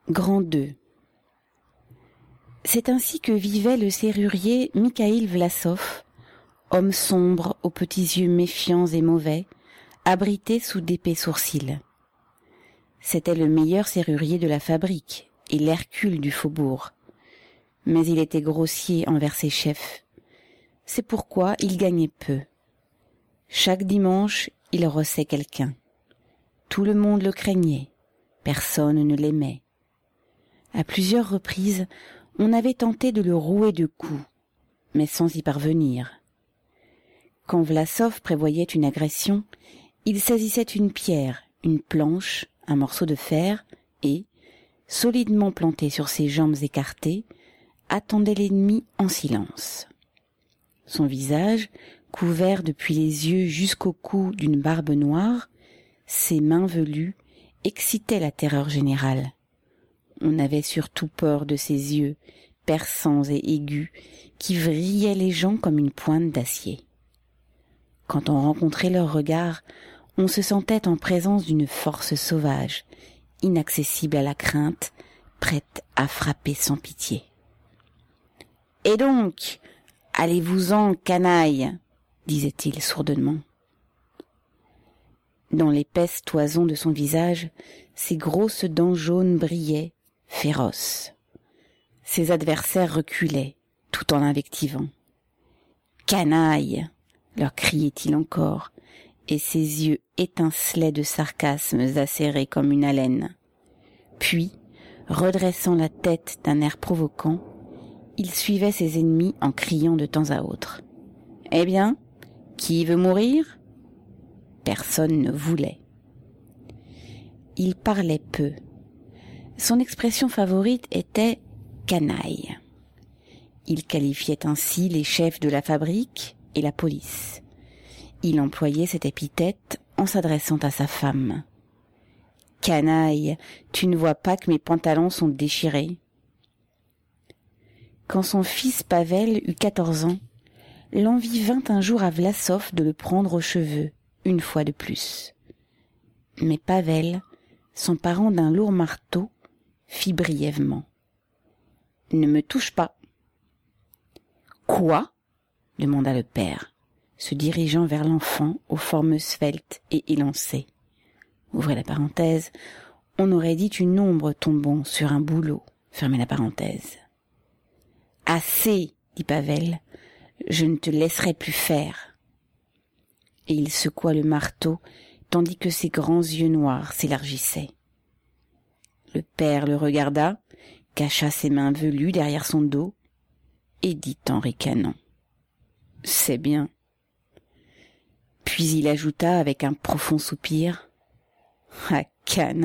Grand 2. C'est ainsi que vivait le serrurier Mikhaïl Vlasov, homme sombre aux petits yeux méfiants et mauvais, abrité sous d'épais sourcils. C'était le meilleur serrurier de la fabrique et l'Hercule du faubourg. Mais il était grossier envers ses chefs. C'est pourquoi il gagnait peu. Chaque dimanche, il rossait quelqu'un. Tout le monde le craignait. Personne ne l'aimait. À plusieurs reprises, on avait tenté de le rouer de coups, mais sans y parvenir. Quand Vlasov prévoyait une agression, il saisissait une pierre, une planche, un morceau de fer et, solidement planté sur ses jambes écartées, attendait l'ennemi en silence. Son visage, couvert depuis les yeux jusqu'au cou d'une barbe noire, ses mains velues excitaient la terreur générale. On avait surtout peur de ses yeux, perçants et aigus, qui vrillaient les gens comme une pointe d'acier. Quand on rencontrait leur regard, on se sentait en présence d'une force sauvage, inaccessible à la crainte, prête à frapper sans pitié. « Et donc, allez-vous-en, canaille !» disait-il sourdement. Dans l'épaisse toison de son visage, ses grosses dents jaunes brillaient, féroces. Ses adversaires reculaient, tout en l'invectivant. « Canaille !» leur criait-il encore, et ses yeux étincelaient de sarcasmes acérés comme une haleine. Puis, redressant la tête d'un air provoquant, il suivait ses ennemis en criant de temps à autre. « Eh bien, qui veut mourir ?» Personne ne voulait. Il parlait peu. Son expression favorite était « canaille ». Il qualifiait ainsi les chefs de la fabrique et la police. Il employait cette épithète en s'adressant à sa femme. « Canaille, tu ne vois pas que mes pantalons sont déchirés ?» Quand son fils Pavel eut 14 ans, l'envie vint un jour à Vlasov de le prendre aux cheveux, une fois de plus. Mais Pavel, s'emparant d'un lourd marteau, fit brièvement. « Ne me touche pas !»« Quoi ?» demanda le père, se dirigeant vers l'enfant aux formes sveltes et élancées. Ouvrez la parenthèse, on aurait dit une ombre tombant sur un bouleau. Fermez la parenthèse. « Assez !» dit Pavel, « je ne te laisserai plus faire. » Et il secoua le marteau, tandis que ses grands yeux noirs s'élargissaient. Le père le regarda, cacha ses mains velues derrière son dos, et dit en ricanant. « C'est bien. » Puis il ajouta avec un profond soupir. « Ah, canaille !»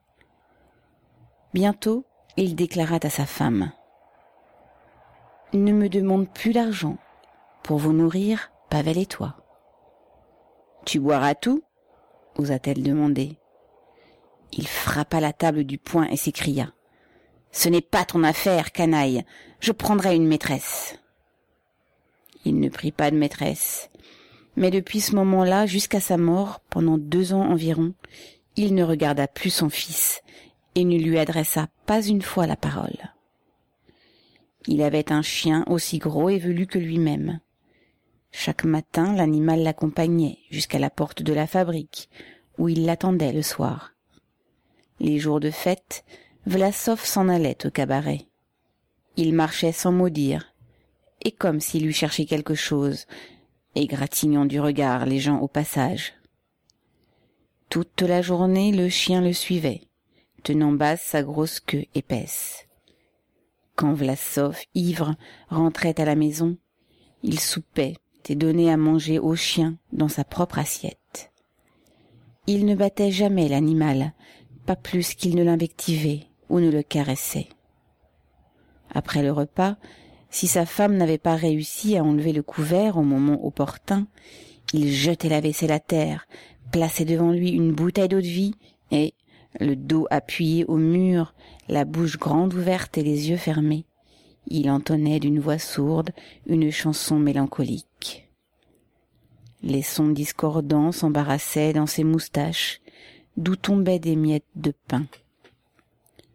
Bientôt, il déclara à sa femme. « Ne me demande plus d'argent. Pour vous nourrir, Pavel et toi. »« Tu boiras tout ?» osa-t-elle demander. Il frappa la table du poing et s'écria. « Ce n'est pas ton affaire, canaille. Je prendrai une maîtresse. » Il ne prit pas de maîtresse. Mais depuis ce moment-là, jusqu'à sa mort, pendant 2 ans environ, il ne regarda plus son fils et ne lui adressa pas une fois la parole. Il avait un chien aussi gros et velu que lui-même. Chaque matin, l'animal l'accompagnait jusqu'à la porte de la fabrique, où il l'attendait le soir. Les jours de fête, Vlasov s'en allait au cabaret. Il marchait sans mot dire, et comme s'il eût cherché quelque chose, égratignant du regard les gens au passage. Toute la journée, le chien le suivait, tenant basse sa grosse queue épaisse. Quand Vlasov, ivre, rentrait à la maison, il soupait et donnait à manger au chien dans sa propre assiette. Il ne battait jamais l'animal, pas plus qu'il ne l'invectivait ou ne le caressait. Après le repas, si sa femme n'avait pas réussi à enlever le couvert au moment opportun, il jetait la vaisselle à terre, plaçait devant lui une bouteille d'eau-de-vie et, le dos appuyé au mur, la bouche grande ouverte et les yeux fermés, il entonnait d'une voix sourde une chanson mélancolique. Les sons discordants s'embarrassaient dans ses moustaches, d'où tombaient des miettes de pain.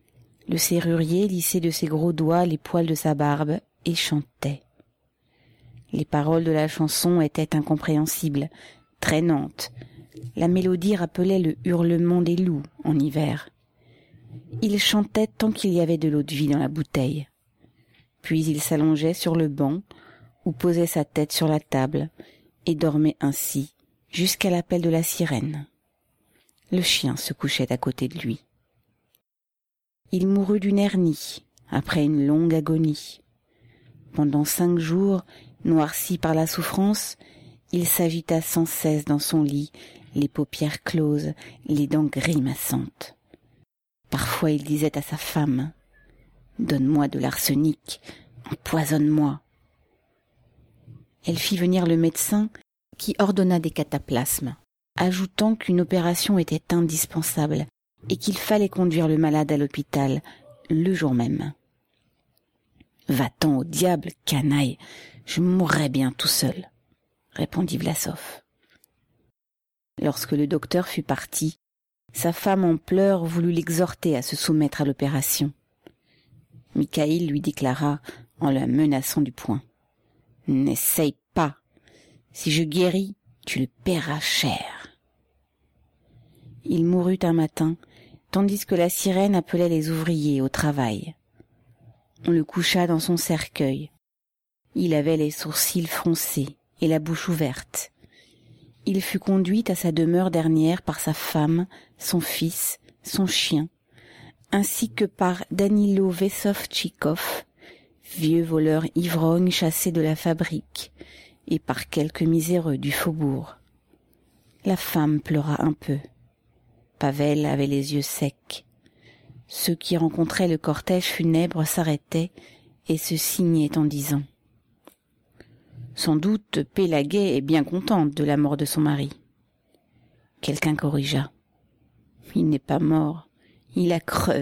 Le serrurier lissait de ses gros doigts les poils de sa barbe et chantait. Les paroles de la chanson étaient incompréhensibles, traînantes. La mélodie rappelait le hurlement des loups en hiver. Il chantait tant qu'il y avait de l'eau-de-vie dans la bouteille. Puis il s'allongeait sur le banc ou posait sa tête sur la table et dormait ainsi jusqu'à l'appel de la sirène. Le chien se couchait à côté de lui. Il mourut d'une hernie après une longue agonie. Pendant 5 jours, noirci par la souffrance, il s'agita sans cesse dans son lit, les paupières closes, les dents grimaçantes. Parfois il disait à sa femme « Donne-moi de l'arsenic, empoisonne-moi ». Elle fit venir le médecin qui ordonna des cataplasmes, ajoutant qu'une opération était indispensable et qu'il fallait conduire le malade à l'hôpital le jour même. « Va-t'en au diable, canaille, je mourrais bien tout seul », répondit Vlasov. Lorsque le docteur fut parti, sa femme en pleurs voulut l'exhorter à se soumettre à l'opération. Mikhaïl lui déclara en la menaçant du poing. « N'essaye pas. Si je guéris, tu le paieras cher. » Il mourut un matin, tandis que la sirène appelait les ouvriers au travail. On le coucha dans son cercueil. Il avait les sourcils froncés et la bouche ouverte. Il fut conduit à sa demeure dernière par sa femme, son fils, son chien, ainsi que par Danilo Vessovtchikov, vieux voleur ivrogne chassé de la fabrique, et par quelques miséreux du faubourg. La femme pleura un peu. Pavel avait les yeux secs. Ceux qui rencontraient le cortège funèbre s'arrêtaient et se signaient en disant « Sans doute Pélaguet est bien contente de la mort de son mari. » Quelqu'un corrigea « Il n'est pas mort, il a crevé. »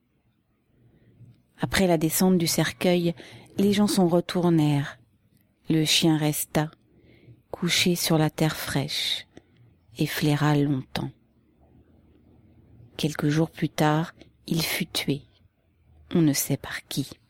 Après la descente du cercueil, les gens s'en retournèrent. Le chien resta, couché sur la terre fraîche, et flaira longtemps. Quelques jours plus tard, il fut tué. On ne sait par qui.